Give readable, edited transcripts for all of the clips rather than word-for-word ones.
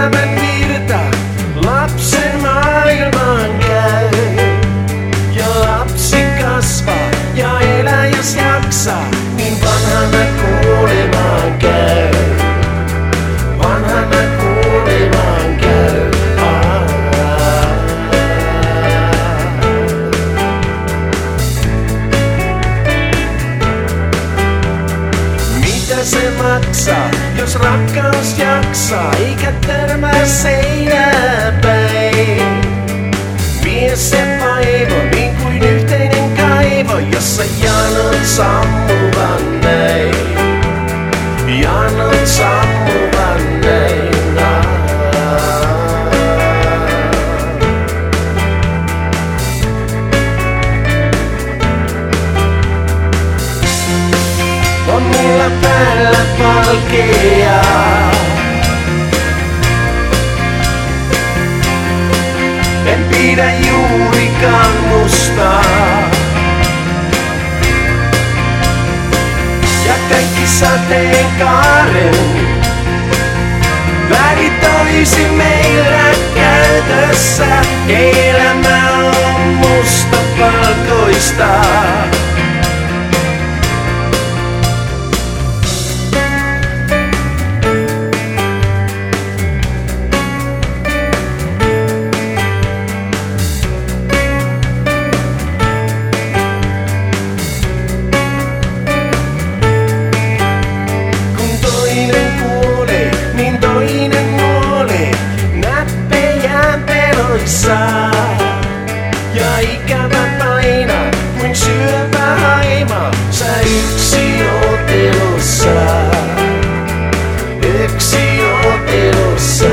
elämän virta lapsen maailmaan käy. Ja lapsi kasvaa ja elää jos jaksaa, niin vanhana kuolemaan käy. Vanhana kuolemaan käy. Mitä se maksaa, jos rakkaus jaksaa, eikä törmää seinää päin? Vie se vaivo niin kuin yhteinen kaivo, jossa janot sammuvan näin. Janot sammuvan näin. On mulla päällä valkea. En pidä juurikaan musta. Ja kaikki sateenkaaren värit olisi meillä käytössä. Elämä on musta valkoista. Ja ikävä paina kuin syöpä haima. Sä yksi oot elossa. Yksi oot elossa.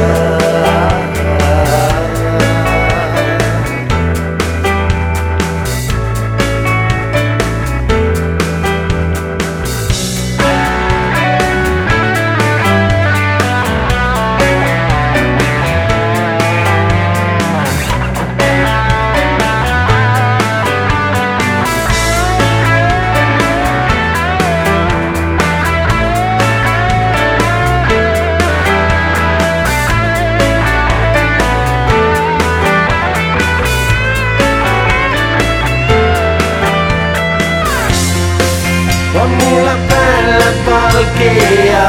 On mulla päällä valkea.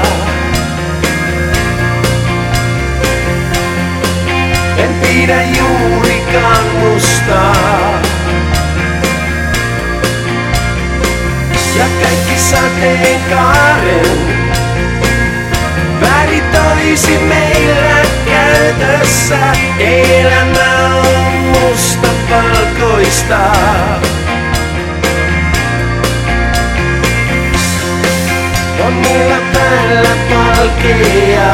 En pidä juurikaan musta. Ja kaikki sateenkaaren värit olisi meillä käytössä. Elämä on musta valkoista. On mulla päällä valkea.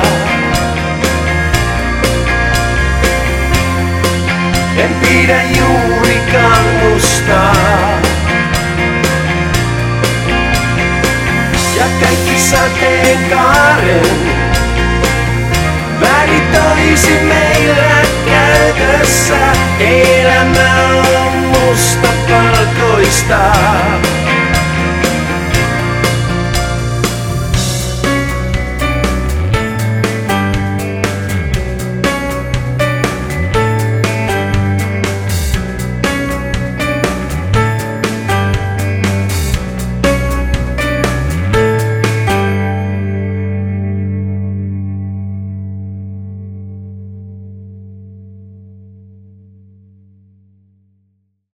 En pidä juurikaan musta. Ja kaikki sateenkaaren värit olisi meillä käytössä. Elämä on musta valkoista.